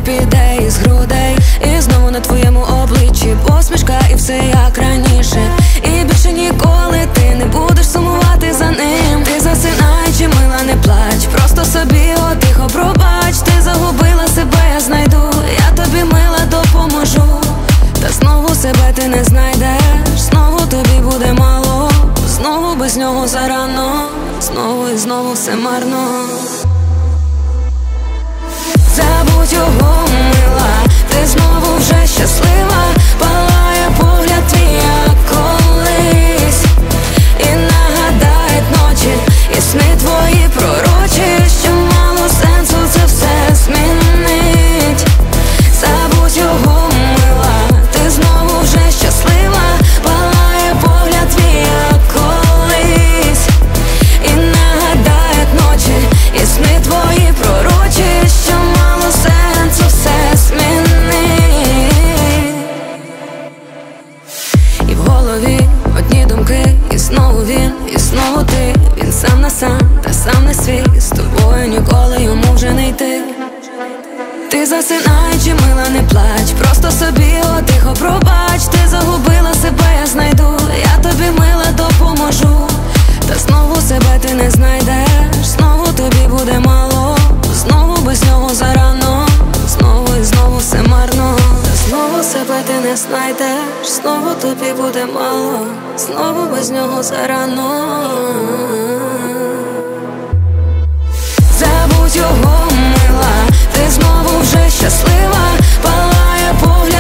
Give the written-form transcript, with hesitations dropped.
піде із грудей. І знову на твоєму обличчі посмішка, і все як раніше. І більше ніколи ти не будеш сумувати за ним. Ти засинай, чи мила, не плач, просто собі тихо пробач. Ти загубила себе, я знайду, я тобі, мила, допоможу. Та знову себе ти не знайдеш, знову тобі буде мало, знову без нього зарано, знову і знову все марно. Забудь його, мила, ти знову вже щаслива. Палає погляд твій, як колись, і нагадають ночі, і сни твої пророчі, що мало сенсу це все змінить. Забудь його, мила, ти знову вже щаслива. Палає погляд твій, як колись, і нагадають ночі, і сни твої пророчі, що мало сенсу все змінить. І в голові одні думки, і знову він, і знову ти. Він сам на сам, та сам не свій, з тобою ніколи йому вже не йти. Ти засинай, чи мила, не плач, просто собі тихо пробач. Ти загубила себе, я знайду, я тобі, мила, допоможу. Та знову себе ти не знайдеш, знову тобі буде мало, знову без нього зарано, знову і знову все марно. Та знову себе ти не знайдеш, знову тобі буде мало, знову без нього зарано. Забудь його, мила, ти знову вже щаслива. Палає погляд